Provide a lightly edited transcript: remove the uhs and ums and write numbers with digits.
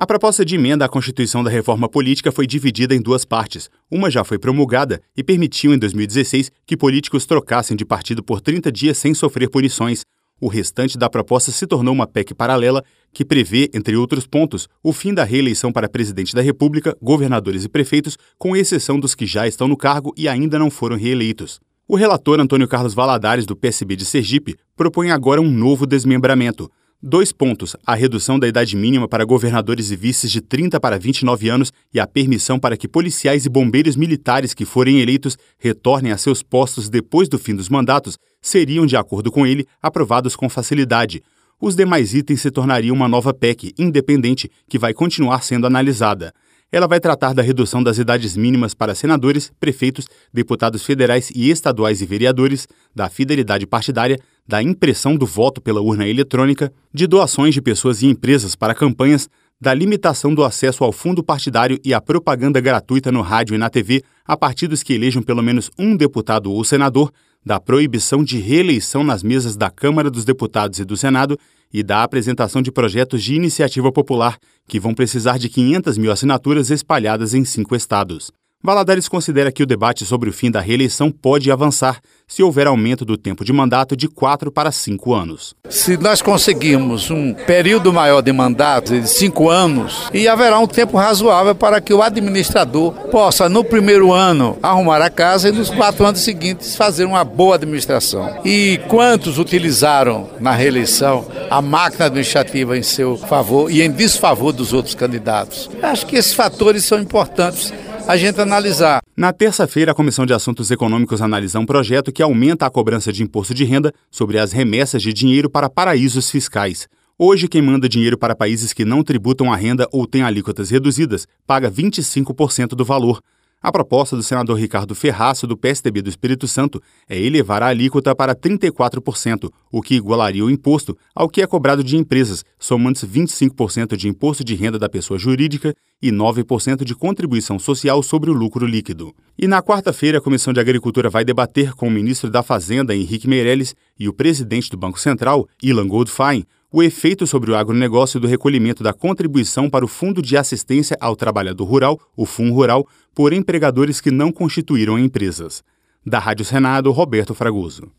A proposta de emenda à Constituição da Reforma Política foi dividida em duas partes. Uma já foi promulgada e permitiu, em 2016, que políticos trocassem de partido por 30 dias sem sofrer punições. O restante da proposta se tornou uma PEC paralela que prevê, entre outros pontos, o fim da reeleição para presidente da República, governadores e prefeitos, com exceção dos que já estão no cargo e ainda não foram reeleitos. O relator Antônio Carlos Valadares, do PSB de Sergipe, propõe agora um novo desmembramento. 2 pontos: a redução da idade mínima para governadores e vices de 30 para 29 anos e a permissão para que policiais e bombeiros militares que forem eleitos retornem a seus postos depois do fim dos mandatos seriam, de acordo com ele, aprovados com facilidade. Os demais itens se tornariam uma nova PEC independente que vai continuar sendo analisada. Ela vai tratar da redução das idades mínimas para senadores, prefeitos, deputados federais e estaduais e vereadores, da fidelidade partidária, da impressão do voto pela urna eletrônica, de doações de pessoas e empresas para campanhas, da limitação do acesso ao fundo partidário e à propaganda gratuita no rádio e na TV a partidos que elejam pelo menos um deputado ou senador, da proibição de reeleição nas mesas da Câmara dos Deputados e do Senado e da apresentação de projetos de iniciativa popular que vão precisar de 500 mil assinaturas espalhadas em 5 estados. Valadares considera que o debate sobre o fim da reeleição pode avançar se houver aumento do tempo de mandato de 4 para 5 anos. Se nós conseguirmos um período maior de mandato, de 5 anos, e haverá um tempo razoável para que o administrador possa, no primeiro ano, arrumar a casa e nos 4 anos seguintes fazer uma boa administração. E quantos utilizaram na reeleição a máquina administrativa em seu favor e em desfavor dos outros candidatos? Acho que esses fatores são importantes a gente analisar. Na terça-feira, a Comissão de Assuntos Econômicos analisa um projeto que aumenta a cobrança de imposto de renda sobre as remessas de dinheiro para paraísos fiscais. Hoje, quem manda dinheiro para países que não tributam a renda ou têm alíquotas reduzidas paga 25% do valor. A proposta do senador Ricardo Ferraço, do PSDB do Espírito Santo, é elevar a alíquota para 34%, o que igualaria o imposto ao que é cobrado de empresas, somando-se 25% de imposto de renda da pessoa jurídica e 9% de contribuição social sobre o lucro líquido. E na quarta-feira, a Comissão de Agricultura vai debater com o ministro da Fazenda, Henrique Meirelles, e o presidente do Banco Central, Ilan Goldfein, o efeito sobre o agronegócio do recolhimento da contribuição para o Fundo de Assistência ao Trabalhador Rural, o FUNRural, por empregadores que não constituíram empresas. Da Rádio Senado, Roberto Fragoso.